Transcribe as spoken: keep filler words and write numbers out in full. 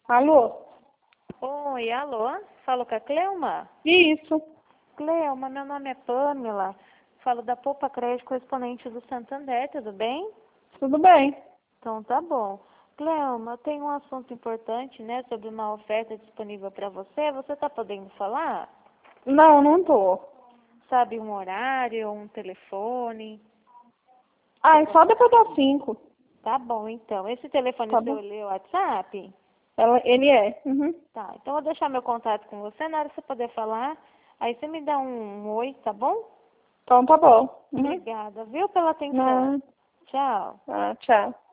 Alô? Oi, alô? Falo com a Cleuma? Isso. Cleuma, meu nome é Pamela. Falo da Poupa Crédito correspondente do Santander, tudo bem? Tudo bem. Então tá bom. Cleuma, eu tenho um assunto importante, né, sobre uma oferta disponível para você. Você tá podendo falar? Não, não tô. Sabe um horário, um telefone? Ah, é só depois das cinco. Tá bom, então. Esse telefone Tá seu bom? é o WhatsApp? Ela, ele é. Uhum. Tá, então eu vou deixar meu contato com você na hora que você poder falar. Aí você me dá um, um oi, tá bom? Então tá bom. Uhum. Obrigada, viu, pela atenção. Não. Tchau. Ah, tchau.